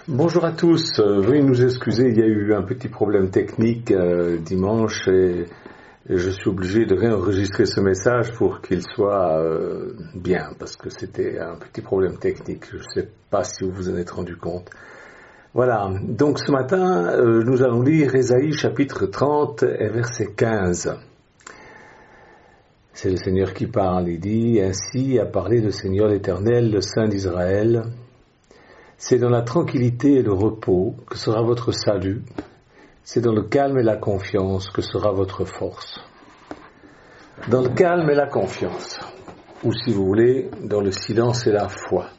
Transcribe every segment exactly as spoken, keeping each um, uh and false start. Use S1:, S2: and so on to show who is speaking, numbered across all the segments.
S1: Bonjour à tous, euh, veuillez nous excuser, il y a eu un petit problème technique euh, dimanche et, et je suis obligé de réenregistrer ce message pour qu'il soit euh, bien, parce que c'était un petit problème technique, je ne sais pas si vous vous en êtes rendu compte. Voilà, donc ce matin, euh, nous allons lire Ésaïe chapitre trente et verset quinze. C'est le Seigneur qui parle, il dit, « Ainsi a parlé le Seigneur l'Éternel, le Saint d'Israël. C'est dans la tranquillité et le repos que sera votre salut. C'est dans le calme et la confiance que sera votre force. » Dans le calme et la confiance. Ou si vous voulez, dans le silence et la foi.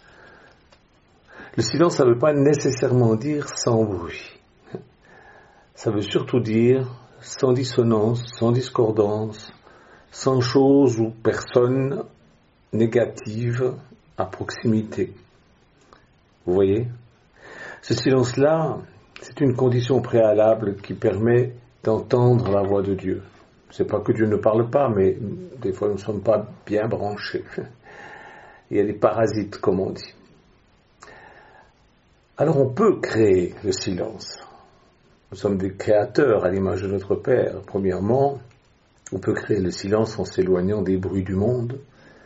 S1: Le silence, ça ne veut pas nécessairement dire sans bruit. Ça veut surtout dire sans dissonance, sans discordance, sans choses ou personnes négatives à proximité. Vous voyez ? Ce silence-là, c'est une condition préalable qui permet d'entendre la voix de Dieu. C'est pas que Dieu ne parle pas, mais des fois nous ne sommes pas bien branchés. Il y a des parasites, comme on dit. Alors on peut créer le silence. Nous sommes des créateurs à l'image de notre Père. Premièrement, on peut créer le silence en s'éloignant des bruits du monde.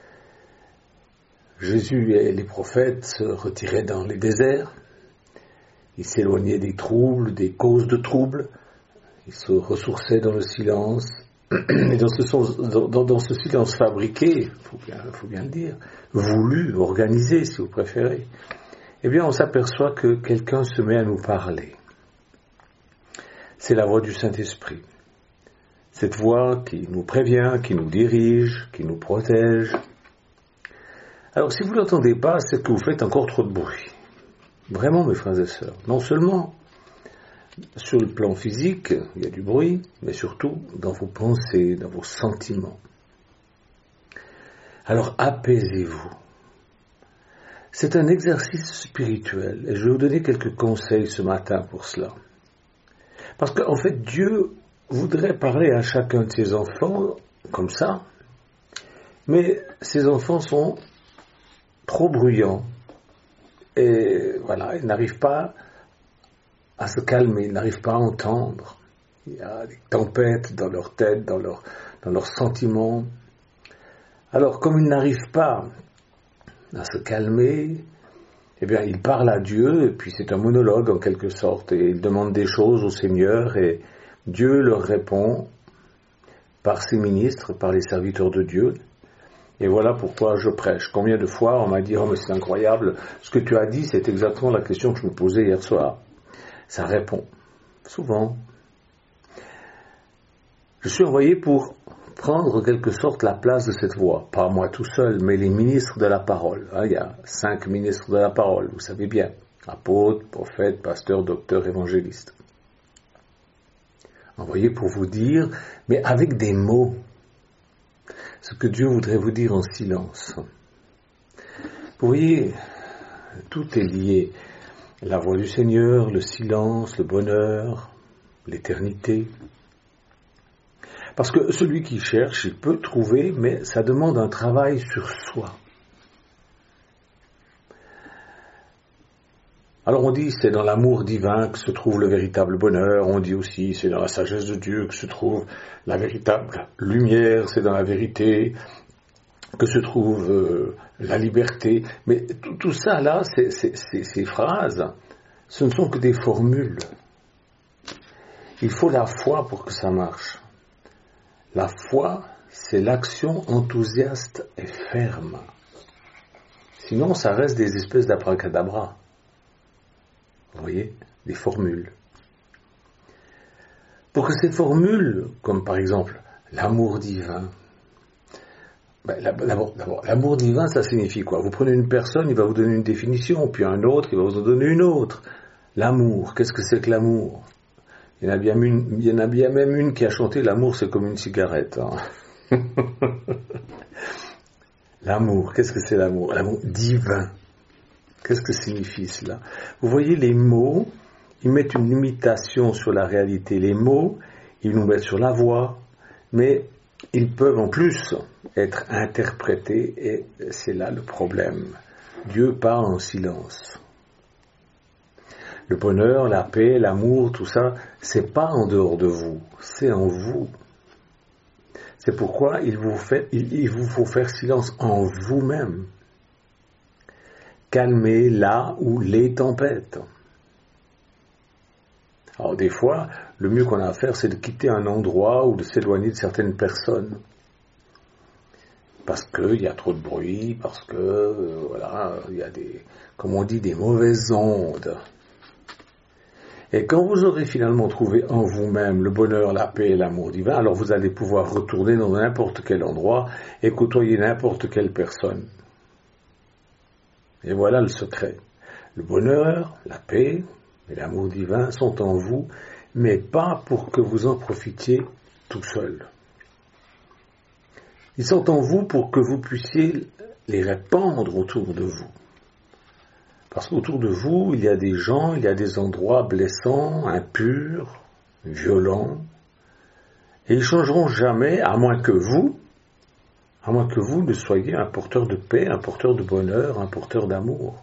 S1: Jésus et les prophètes se retiraient dans les déserts. Ils s'éloignaient des troubles, des causes de troubles. Ils se ressourçaient dans le silence. Et dans ce, dans, dans ce silence fabriqué, il faut bien, faut bien le dire, voulu, organisé si vous préférez, eh bien on s'aperçoit que quelqu'un se met à nous parler. C'est la voix du Saint-Esprit. Cette voix qui nous prévient, qui nous dirige, qui nous protège. Alors si vous ne l'entendez pas, c'est que vous faites encore trop de bruit. Vraiment, mes frères et sœurs. Non seulement sur le plan physique, il y a du bruit, mais surtout dans vos pensées, dans vos sentiments. Alors apaisez-vous. C'est un exercice spirituel et je vais vous donner quelques conseils ce matin pour cela. Parce qu'en fait, Dieu voudrait parler à chacun de ses enfants comme ça, mais ses enfants sont trop bruyants et voilà, ils n'arrivent pas à se calmer, ils n'arrivent pas à entendre. Il y a des tempêtes dans leur tête, dans, leur, dans leurs sentiments. Alors, comme ils n'arrivent pas à se calmer, eh bien, ils parlent à Dieu, et puis c'est un monologue en quelque sorte, et ils demandent des choses au Seigneur, et Dieu leur répond par ses ministres, par les serviteurs de Dieu. Et voilà pourquoi je prêche. Combien de fois on m'a dit « Oh, mais c'est incroyable, ce que tu as dit, c'est exactement la question que je me posais hier soir. » Ça répond. Souvent. Je suis envoyé pour prendre en quelque sorte la place de cette voix. Pas moi tout seul, mais les ministres de la parole. Hein, il y a cinq ministres de la parole, vous savez bien. Apôtres, prophètes, pasteurs, docteurs, évangélistes. Envoyé pour vous dire, mais avec des mots, ce que Dieu voudrait vous dire en silence. Vous voyez, tout est lié. La voix du Seigneur, le silence, le bonheur, l'éternité. Parce que celui qui cherche, il peut trouver, mais ça demande un travail sur soi. Alors on dit c'est dans l'amour divin que se trouve le véritable bonheur, on dit aussi c'est dans la sagesse de Dieu que se trouve la véritable lumière, c'est dans la vérité que se trouve euh, la liberté. Mais tout, tout ça là, c'est, c'est, c'est, ces phrases, ce ne sont que des formules. Il faut la foi pour que ça marche. La foi, c'est l'action enthousiaste et ferme. Sinon, ça reste des espèces d'abracadabra. Vous voyez, des formules. Pour que ces formules, comme par exemple l'amour divin, ben, d'abord, d'abord, l'amour divin, ça signifie quoi ? Vous prenez une personne, il va vous donner une définition, puis un autre, il va vous en donner une autre. L'amour, qu'est-ce que c'est que l'amour ? Il y en a bien une, il y en a bien même une qui a chanté « L'amour, c'est comme une cigarette. Hein. » L'amour, qu'est-ce que c'est l'amour ? L'amour divin. Qu'est-ce que signifie cela ? Vous voyez, les mots, ils mettent une limitation sur la réalité. Les mots, ils nous mettent sur la voie, mais ils peuvent en plus être interprétés, et c'est là le problème. Dieu parle en silence. Le bonheur, la paix, l'amour, tout ça, c'est pas en dehors de vous, c'est en vous. C'est pourquoi il vous, fait, il, il vous faut faire silence en vous-même. Calmer là où les tempêtes. Alors des fois, le mieux qu'on a à faire, c'est de quitter un endroit ou de s'éloigner de certaines personnes. Parce qu'il y a trop de bruit, parce que, euh, voilà, il y a des, comme on dit, des mauvaises ondes. Et quand vous aurez finalement trouvé en vous-même le bonheur, la paix et l'amour divin, alors vous allez pouvoir retourner dans n'importe quel endroit et côtoyer n'importe quelle personne. Et voilà le secret. Le bonheur, la paix et l'amour divin sont en vous, mais pas pour que vous en profitiez tout seul. Ils sont en vous pour que vous puissiez les répandre autour de vous. Parce qu'autour de vous, il y a des gens, il y a des endroits blessants, impurs, violents, et ils ne changeront jamais, à moins que vous, à moins que vous ne soyez un porteur de paix, un porteur de bonheur, un porteur d'amour.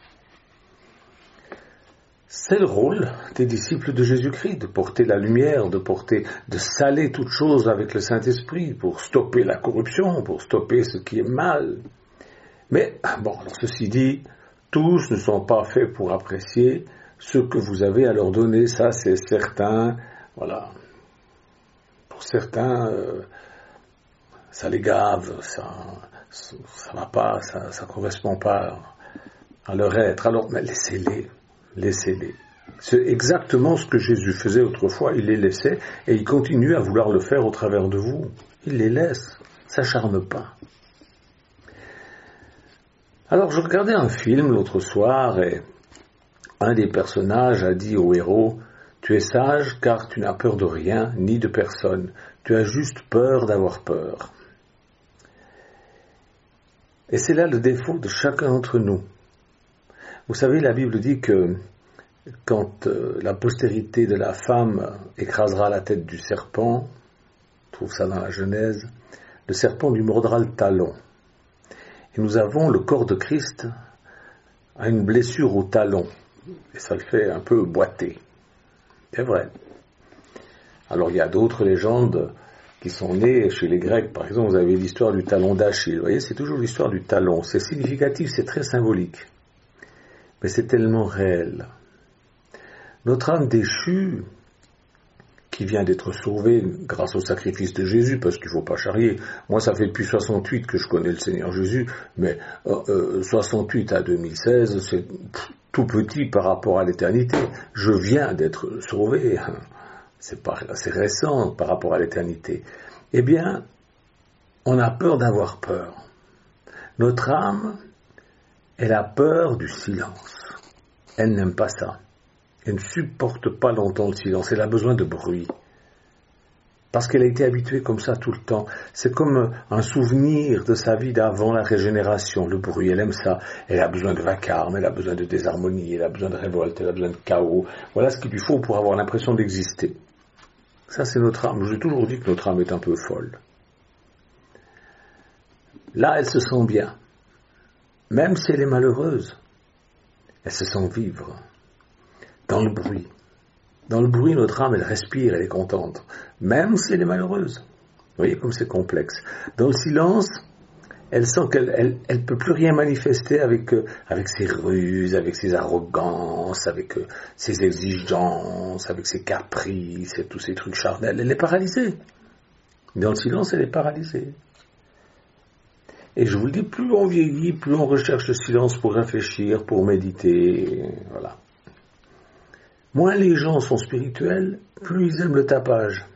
S1: C'est le rôle des disciples de Jésus-Christ, de porter la lumière, de porter, de saler toute chose avec le Saint-Esprit, pour stopper la corruption, pour stopper ce qui est mal. Mais, bon, alors ceci dit, tous ne sont pas faits pour apprécier ce que vous avez à leur donner, ça c'est certain, voilà. Pour certains, euh, ça les gave, ça, ça va pas, ça, ça correspond pas à leur être. Alors, mais laissez-les, laissez-les. C'est exactement ce que Jésus faisait autrefois, il les laissait et il continue à vouloir le faire au travers de vous. Il les laisse, s'acharne pas. Alors je regardais un film l'autre soir et un des personnages a dit au héros « Tu es sage car tu n'as peur de rien ni de personne, tu as juste peur d'avoir peur. » Et c'est là le défaut de chacun d'entre nous. Vous savez, la Bible dit que quand euh, la postérité de la femme écrasera la tête du serpent, on trouve ça dans la Genèse, le serpent lui mordra le talon. Et nous avons le corps de Christ à une blessure au talon. Et ça le fait un peu boiter. C'est vrai. Alors il y a d'autres légendes qui sont nées chez les Grecs. Par exemple, vous avez l'histoire du talon d'Achille. Vous voyez, c'est toujours l'histoire du talon. C'est significatif, c'est très symbolique. Mais c'est tellement réel. Notre âme déchue, qui vient d'être sauvée grâce au sacrifice de Jésus, parce qu'il ne faut pas charrier. Moi, ça fait depuis soixante-huit que je connais le Seigneur Jésus, mais euh, soixante-huit à deux mille seize, c'est pff, tout petit par rapport à l'éternité. Je viens d'être sauvé, c'est, pas, c'est récent par rapport à l'éternité. Eh bien, on a peur d'avoir peur. Notre âme, elle a peur du silence. Elle n'aime pas ça. Elle ne supporte pas longtemps le silence, elle a besoin de bruit. Parce qu'elle a été habituée comme ça tout le temps. C'est comme un souvenir de sa vie d'avant la régénération, le bruit, elle aime ça. Elle a besoin de vacarme, elle a besoin de désharmonie, elle a besoin de révolte, elle a besoin de chaos. Voilà ce qu'il lui faut pour avoir l'impression d'exister. Ça, c'est notre âme. J'ai toujours dit que notre âme est un peu folle. Là, elle se sent bien. Même si elle est malheureuse, elle se sent vivre. Dans le bruit. Dans le bruit, notre âme, elle respire, elle est contente. Même si elle est malheureuse. Vous voyez comme c'est complexe. Dans le silence, elle sent qu'elle elle, elle peut plus rien manifester avec, euh, avec ses ruses, avec ses arrogances, avec euh, ses exigences, avec ses caprices et tous ces trucs charnels. Elle est paralysée. Dans le silence, elle est paralysée. Et je vous le dis, plus on vieillit, plus on recherche le silence pour réfléchir, pour méditer, voilà. Moins les gens sont spirituels, plus ils aiment le tapage.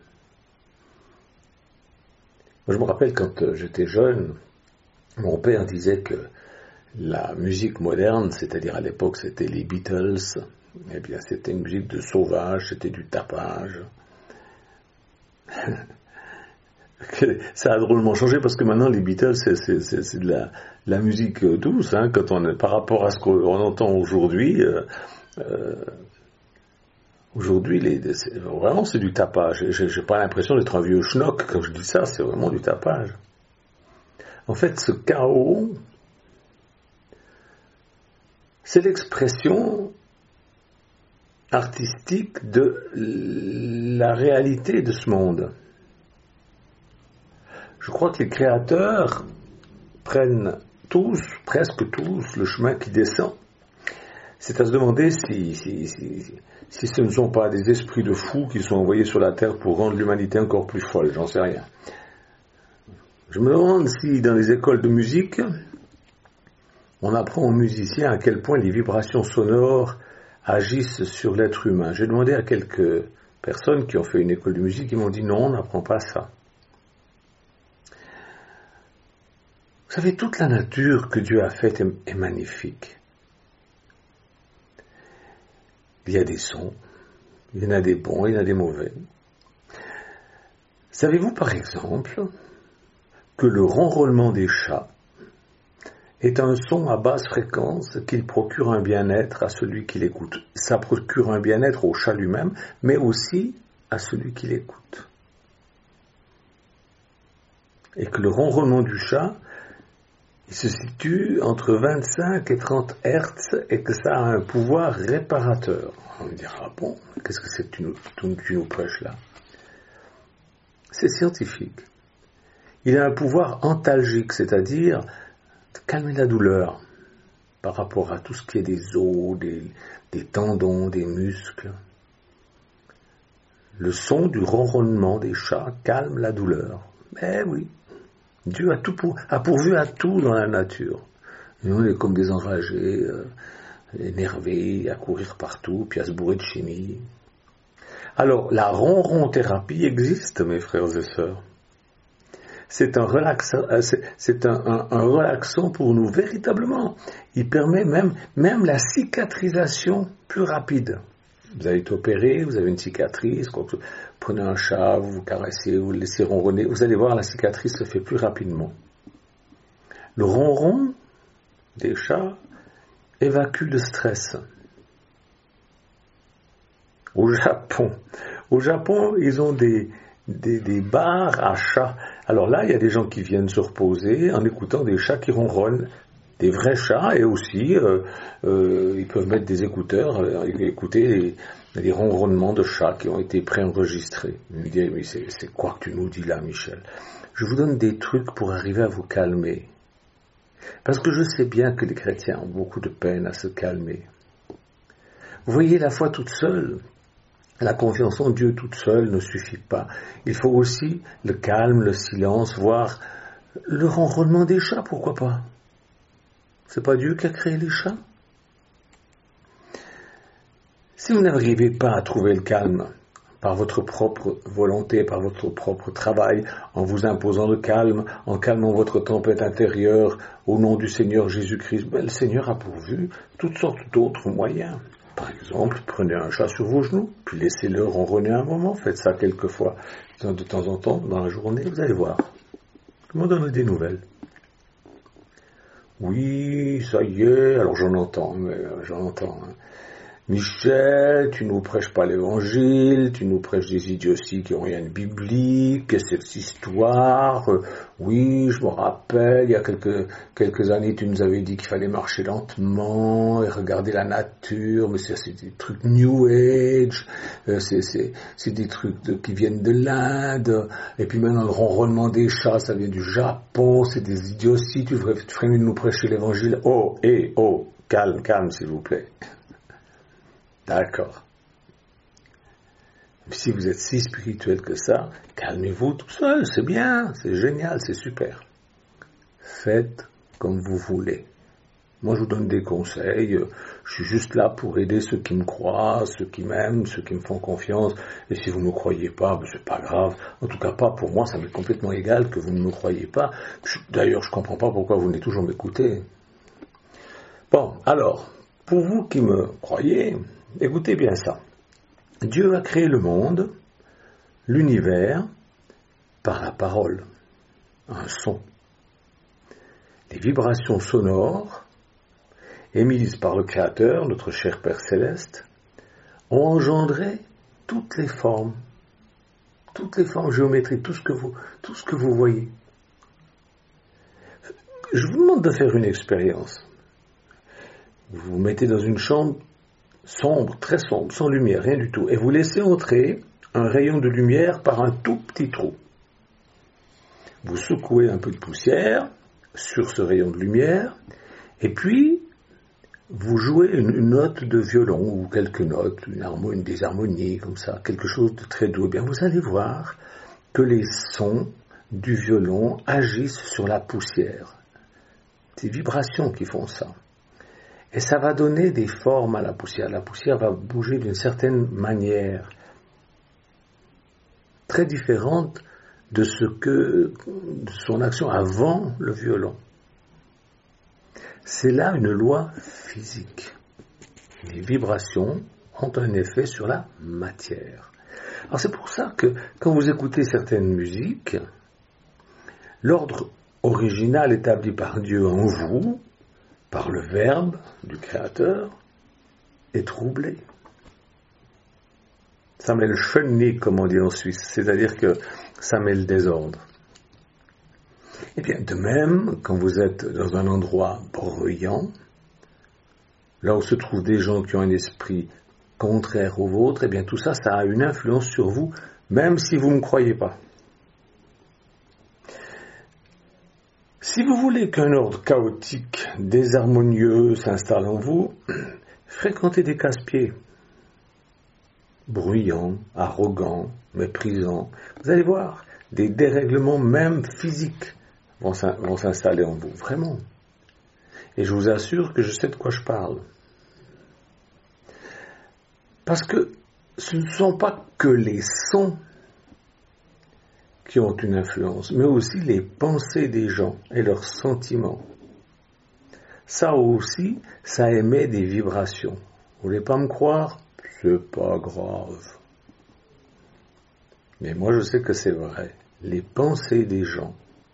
S1: Moi, je me rappelle quand j'étais jeune, mon père disait que la musique moderne, c'est-à-dire à l'époque c'était les Beatles, eh bien c'était une musique de sauvage, c'était du tapage. Ça a drôlement changé parce que maintenant les Beatles c'est, c'est, c'est, c'est de la, la musique douce, hein, quand on, par rapport à ce qu'on entend aujourd'hui. Euh, euh, Aujourd'hui, les, c'est, vraiment, c'est du tapage. J'ai, j'ai pas l'impression d'être un vieux schnock quand je dis ça, c'est vraiment du tapage. En fait, ce chaos, c'est l'expression artistique de la réalité de ce monde. Je crois que les créateurs prennent tous, presque tous, le chemin qui descend. C'est à se demander si, si, si, si ce ne sont pas des esprits de fous qui sont envoyés sur la terre pour rendre l'humanité encore plus folle, j'en sais rien. Je me demande si dans les écoles de musique, on apprend aux musiciens à quel point les vibrations sonores agissent sur l'être humain. J'ai demandé à quelques personnes qui ont fait une école de musique, ils m'ont dit non, on n'apprend pas ça. Vous savez, toute la nature que Dieu a faite est, est magnifique. Il y a des sons, il y en a des bons, il y en a des mauvais. Savez-vous par exemple que le ronronnement des chats est un son à basse fréquence qui procure un bien-être à celui qui l'écoute. Ça procure un bien-être au chat lui-même, mais aussi à celui qui l'écoute. Et que le ronronnement du chat, il se situe entre vingt-cinq et trente hertz et que ça a un pouvoir réparateur. On me dira, ah bon, qu'est-ce que c'est que tu nous, tu, tu nous prêches là? C'est scientifique. Il a un pouvoir antalgique, c'est-à-dire de calmer la douleur par rapport à tout ce qui est des os, des, des tendons, des muscles. Le son du ronronnement des chats calme la douleur. Eh oui, Dieu a, tout pour, a pourvu à tout dans la nature. Et on est comme des enragés, euh, énervés, à courir partout, puis à se bourrer de chimie. Alors, la ronron-thérapie existe, mes frères et sœurs. C'est un, relaxa, c'est un, un, un relaxant pour nous, véritablement. Il permet même, même la cicatrisation plus rapide. Vous avez été opéré, vous avez une cicatrice, quoi, vous prenez un chat, vous vous caressez, vous le laissez ronronner, vous allez voir, la cicatrice se fait plus rapidement. Le ronron des chats évacue le stress. Au Japon, au Japon, ils ont des, des, des bars à chats. Alors là, il y a des gens qui viennent se reposer en écoutant des chats qui ronronnent, des vrais chats, et aussi, euh, euh, ils peuvent mettre des écouteurs, euh, écouter les, les ronronnements de chats qui ont été préenregistrés. Il me dit, mais c'est, c'est quoi que tu nous dis là, Michel? Je vous donne des trucs pour arriver à vous calmer. Parce que je sais bien que les chrétiens ont beaucoup de peine à se calmer. Vous voyez, la foi toute seule, la confiance en Dieu toute seule ne suffit pas. Il faut aussi le calme, le silence, voire le ronronnement des chats, pourquoi pas? C'est pas Dieu qui a créé les chats? Si vous n'arrivez pas à trouver le calme par votre propre volonté, par votre propre travail, en vous imposant le calme, en calmant votre tempête intérieure, au nom du Seigneur Jésus-Christ, ben, le Seigneur a pourvu toutes sortes d'autres moyens. Par exemple, prenez un chat sur vos genoux, puis laissez-le ronronner un moment, faites ça quelquefois, de temps en temps, dans la journée, vous allez voir. Je m'en donne des nouvelles. Oui, ça y est, alors j'en entends, mais j'en entends. Hein. Michel, tu nous prêches pas l'évangile, tu nous prêches des idioties qui n'ont rien de biblique, qu'est-ce que cette histoire? Oui, je me rappelle, il y a quelques, quelques années, tu nous avais dit qu'il fallait marcher lentement et regarder la nature, mais c'est, c'est des trucs New Age, c'est, c'est, c'est des trucs de, qui viennent de l'Inde, et puis maintenant le ronronnement des chats, ça vient du Japon, c'est des idioties, tu ferais, tu ferais mieux de nous prêcher l'évangile. Oh, hé, oh, calme, calme, s'il vous plaît. D'accord. Si vous êtes si spirituel que ça, calmez-vous tout seul, c'est bien, c'est génial, c'est super. Faites comme vous voulez. Moi, je vous donne des conseils, je suis juste là pour aider ceux qui me croient, ceux qui m'aiment, ceux qui me font confiance, et si vous ne me croyez pas, ben c'est pas grave, en tout cas pas pour moi, ça m'est complètement égal que vous ne me croyez pas. Je, d'ailleurs, je comprends pas pourquoi vous venez toujours m'écouter. Bon, alors, pour vous qui me croyez, écoutez bien ça. Dieu a créé le monde, l'univers, par la parole, un son. Les vibrations sonores, émises par le Créateur, notre cher Père Céleste, ont engendré toutes les formes, toutes les formes géométriques, tout ce que vous, tout ce que vous voyez. Je vous demande de faire une expérience. Vous vous mettez dans une chambre sombre, très sombre, sans lumière, rien du tout. Et vous laissez entrer un rayon de lumière par un tout petit trou. Vous secouez un peu de poussière sur ce rayon de lumière, et puis vous jouez une, une note de violon, ou quelques notes, une harmonie, des harmonies, comme ça, quelque chose de très doux. Eh bien, vous allez voir que les sons du violon agissent sur la poussière. C'est les vibrations qui font ça. Et ça va donner des formes à la poussière. La poussière va bouger d'une certaine manière, très différente de ce que, de son action avant le violon. C'est là une loi physique. Les vibrations ont un effet sur la matière. Alors c'est pour ça que quand vous écoutez certaines musiques, l'ordre original établi par Dieu en vous, par le Verbe du Créateur, est troublé. Ça met le schönnig, comme on dit en Suisse, c'est-à-dire que ça met le désordre. Et bien, de même, quand vous êtes dans un endroit bruyant, là où se trouvent des gens qui ont un esprit contraire au vôtre, eh bien tout ça, ça a une influence sur vous, même si vous ne me croyez pas. Si vous voulez qu'un ordre chaotique, désharmonieux s'installe en vous, fréquentez des casse-pieds, bruyants, arrogants, méprisants. Vous allez voir, des dérèglements même physiques vont s'installer en vous, vraiment. Et je vous assure que je sais de quoi je parle. Parce que ce ne sont pas que les sons qui ont une influence, mais aussi les pensées des gens et leurs sentiments. Ça aussi, ça émet des vibrations. Vous voulez pas me croire? C'est pas grave. Mais moi je sais que c'est vrai. Les pensées des gens,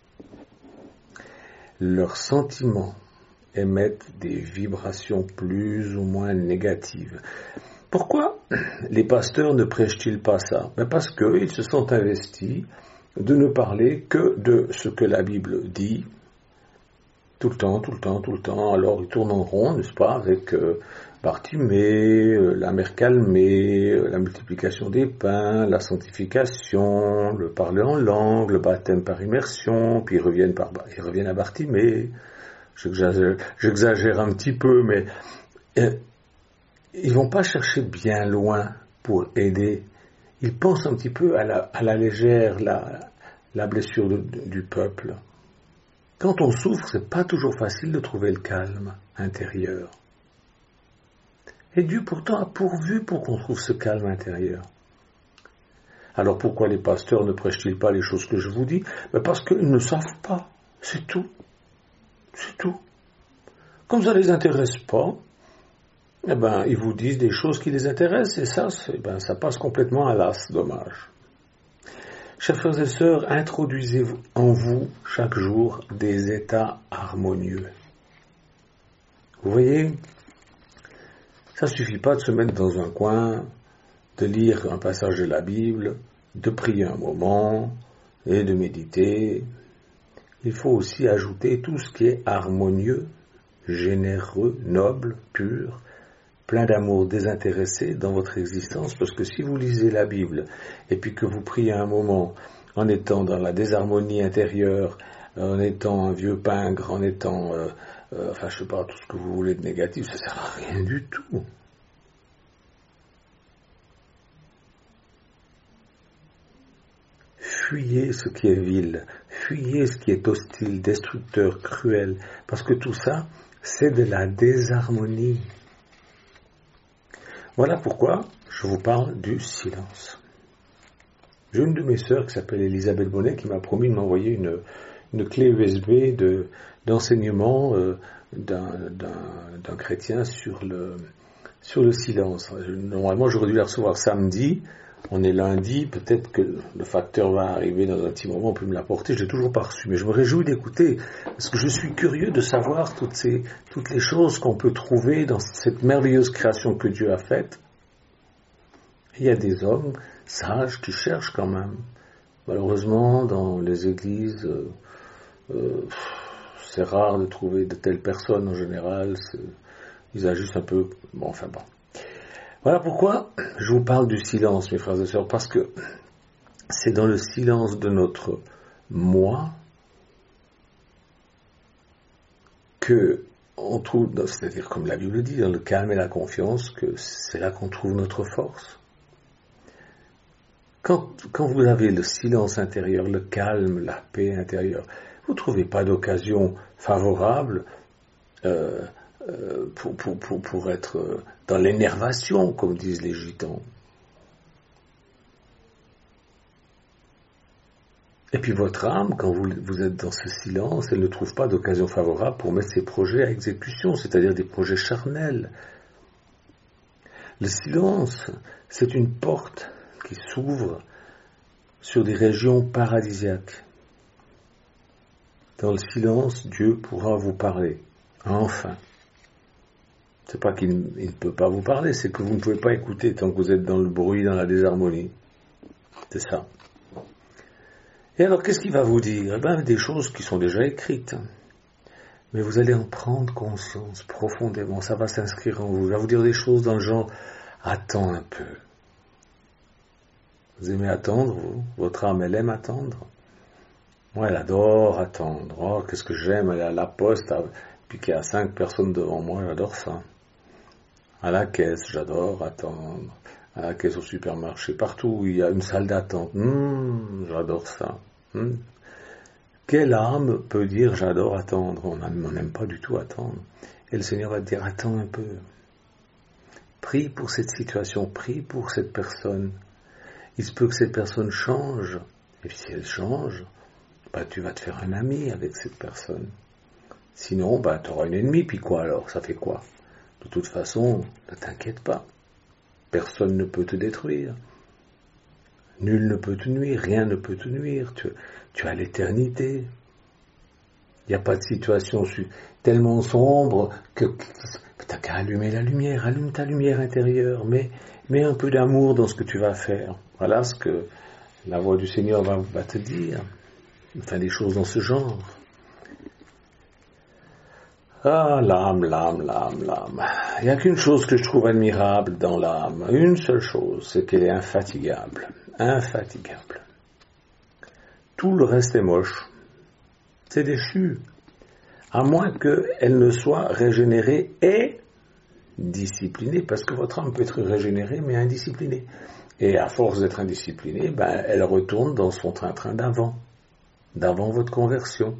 S1: leurs sentiments émettent des vibrations plus ou moins négatives. Pourquoi les pasteurs ne prêchent-ils pas ça? Ben parce qu'ils se sont investis de ne parler que de ce que la Bible dit, tout le temps, tout le temps, tout le temps. Alors ils tournent en rond, n'est-ce pas, avec euh, Bartimée, euh, la mer calmée, euh, la multiplication des pains, la sanctification, le parler en langue, le baptême par immersion, puis ils reviennent, par, ils reviennent à Bartimée. J'exagère, j'exagère un petit peu, mais euh, ils vont pas chercher bien loin pour aider. Ils pensent un petit peu à la, à la légère, la, la blessure de, de, du peuple. Quand on souffre, c'est pas toujours facile de trouver le calme intérieur. Et Dieu pourtant a pourvu pour qu'on trouve ce calme intérieur. Alors pourquoi les pasteurs ne prêchent-ils pas les choses que je vous dis? Ben parce qu'ils ne savent pas, c'est tout. C'est tout. Comme ça ne les intéresse pas, eh ben, ils vous disent des choses qui les intéressent, et ça, eh ben, ça passe complètement à l'as, dommage. Chers frères et sœurs, introduisez en vous, chaque jour, des états harmonieux. Vous voyez, ça ne suffit pas de se mettre dans un coin, de lire un passage de la Bible, de prier un moment, et de méditer. Il faut aussi ajouter tout ce qui est harmonieux, généreux, noble, pur, plein d'amour désintéressé dans votre existence, parce que si vous lisez la Bible et puis que vous priez un moment en étant dans la désharmonie intérieure, en étant un vieux pingre, en étant, euh, euh, enfin je sais pas, tout ce que vous voulez de négatif, ça sert à rien du tout. Fuyez ce qui est vil, fuyez ce qui est hostile, destructeur, cruel, parce que tout ça, c'est de la désharmonie. Voilà pourquoi je vous parle du silence. J'ai une de mes sœurs qui s'appelle Elisabeth Bonnet qui m'a promis de m'envoyer une, une clé U S B de, d'enseignement euh, d'un, d'un, d'un chrétien sur le, sur le silence. Normalement, j'aurais dû la recevoir samedi. On est lundi, peut-être que le facteur va arriver dans un petit moment, on peut me l'apporter, je l'ai toujours pas reçu, mais je me réjouis d'écouter, parce que je suis curieux de savoir toutes ces, toutes les choses qu'on peut trouver dans cette merveilleuse création que Dieu a faite. Il y a des hommes sages qui cherchent quand même. Malheureusement, dans les églises, euh, euh, c'est rare de trouver de telles personnes en général, c'est, ils agissent un peu, bon, enfin bon. Voilà pourquoi je vous parle du silence, mes frères et sœurs, parce que c'est dans le silence de notre moi que on trouve, c'est-à-dire comme la Bible dit, dans le calme et la confiance, que c'est là qu'on trouve notre force. Quand, quand vous avez le silence intérieur, le calme, la paix intérieure, vous ne trouvez pas d'occasion favorable euh, euh, pour, pour, pour, pour être dans l'énervation, comme disent les gitans. Et puis votre âme, quand vous, vous êtes dans ce silence, elle ne trouve pas d'occasion favorable pour mettre ses projets à exécution, c'est-à-dire des projets charnels. Le silence, c'est une porte qui s'ouvre sur des régions paradisiaques. Dans le silence, Dieu pourra vous parler. Enfin. C'est pas qu'il ne peut pas vous parler, c'est que vous ne pouvez pas écouter tant que vous êtes dans le bruit, dans la désharmonie. C'est ça. Et alors, qu'est-ce qu'il va vous dire? Eh bien, des choses qui sont déjà écrites. Mais vous allez en prendre conscience profondément. Ça va s'inscrire en vous. Il va vous dire des choses dans le genre, attends un peu. Vous aimez attendre, vous? Votre âme, elle aime attendre? Moi, elle adore attendre. Oh, qu'est-ce que j'aime aller à la poste, puis qu'il y a cinq personnes devant moi, j'adore ça. À la caisse, j'adore attendre. À la caisse au supermarché, partout où il y a une salle d'attente, mmh, j'adore ça. Mmh. Quelle âme peut dire j'adore attendre? On n'aime pas du tout attendre. Et le Seigneur va te dire, attends un peu. Prie pour cette situation, prie pour cette personne. Il se peut que cette personne change. Et puis si elle change, bah, tu vas te faire un ami avec cette personne. Sinon, bah, tu auras une ennemie, puis quoi alors? Ça fait quoi? De toute façon, ne t'inquiète pas. Personne ne peut te détruire. Nul ne peut te nuire, rien ne peut te nuire. Tu, tu as l'éternité. Il n'y a pas de situation tellement sombre que, que, que tu n'as qu'à allumer la lumière. Allume ta lumière intérieure. Mets, mets un peu d'amour dans ce que tu vas faire. Voilà ce que la voix du Seigneur va, va te dire. Enfin, des choses dans ce genre. Ah, l'âme, l'âme, l'âme, l'âme. Il n'y a qu'une chose que je trouve admirable dans l'âme. Une seule chose, c'est qu'elle est infatigable. Infatigable. Tout le reste est moche. C'est déchu. À moins qu'elle ne soit régénérée et disciplinée. Parce que votre âme peut être régénérée, mais indisciplinée. Et à force d'être indisciplinée, ben, elle retourne dans son train-train d'avant. D'avant votre conversion.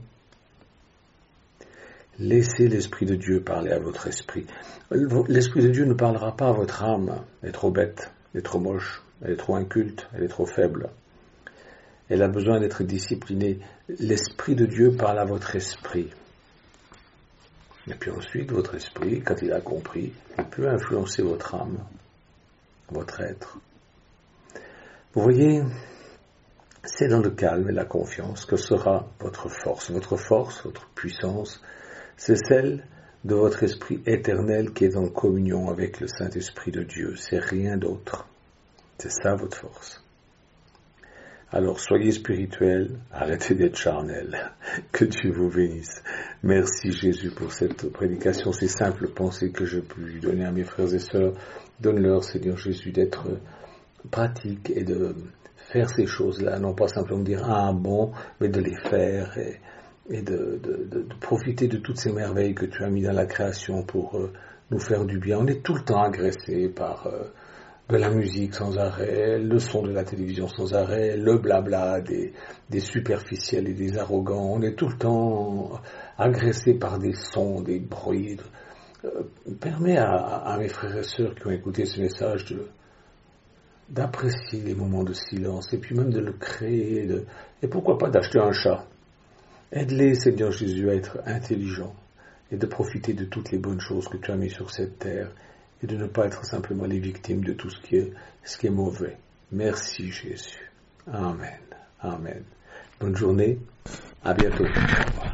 S1: Laissez l'Esprit de Dieu parler à votre esprit. L'Esprit de Dieu ne parlera pas à votre âme. Elle est trop bête, elle est trop moche, elle est trop inculte, elle est trop faible. Elle a besoin d'être disciplinée. L'Esprit de Dieu parle à votre esprit. Et puis ensuite, votre esprit, quand il a compris, il peut influencer votre âme, votre être. Vous voyez, c'est dans le calme et la confiance que sera votre force. Votre force, votre puissance, c'est celle de votre esprit éternel qui est en communion avec le Saint-Esprit de Dieu. C'est rien d'autre. C'est ça votre force. Alors soyez spirituels, arrêtez d'être charnels. Que Dieu vous bénisse. Merci Jésus pour cette prédication, ces simples pensées que je peux lui donner à mes frères et sœurs. Donne-leur, Seigneur Jésus, d'être pratique et de faire ces choses-là, non pas simplement dire ah bon, mais de les faire et et de, de, de, de profiter de toutes ces merveilles que tu as mis dans la création pour euh, nous faire du bien. On est tout le temps agressé par euh, de la musique sans arrêt, le son de la télévision sans arrêt, le blabla des, des superficiels et des arrogants. On est tout le temps agressé par des sons, des bruits. De, euh, permets à, à mes frères et sœurs qui ont écouté ce message de d'apprécier les moments de silence et puis même de le créer de, et pourquoi pas d'acheter un chat. Aide-les, Seigneur Jésus, à être intelligents et de profiter de toutes les bonnes choses que tu as mises sur cette terre et de ne pas être simplement les victimes de tout ce qui est, ce qui est mauvais. Merci Jésus. Amen. Amen. Bonne journée. À bientôt.